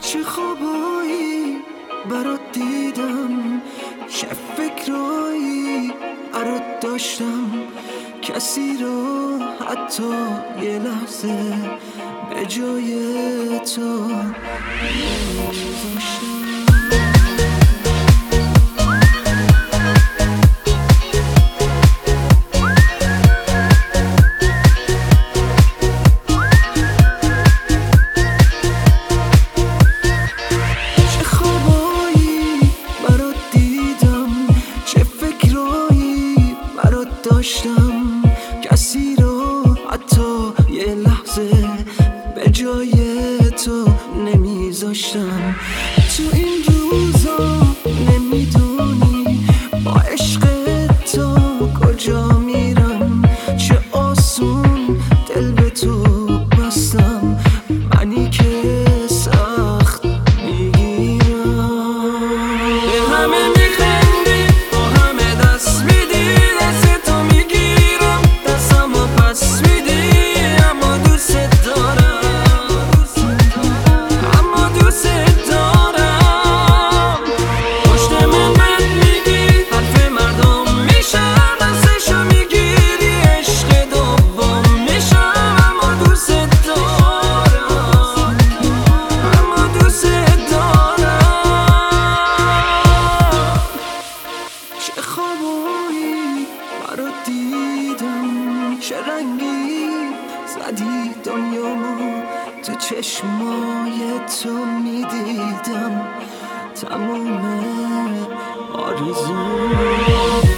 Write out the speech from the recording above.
چه خوابایی برات دیدم، چه فکرایی برات داشتم، کسی رو حتی یه لحظه به جای تو نمی‌ذاشتم. داشتم کسی رو حتی یه لحظه به جای تو نمیذاشتم. تو این روزا نمیدونی با عشق تو کجا میرم، چه آسون دل به تو بستم، منی که سخت میگیرم. به همه میخندی، با همه دست میدی، برات دیدم، چه رنگی زدی دنیامو، تو چشمای تو میدیدم تموم آرزو.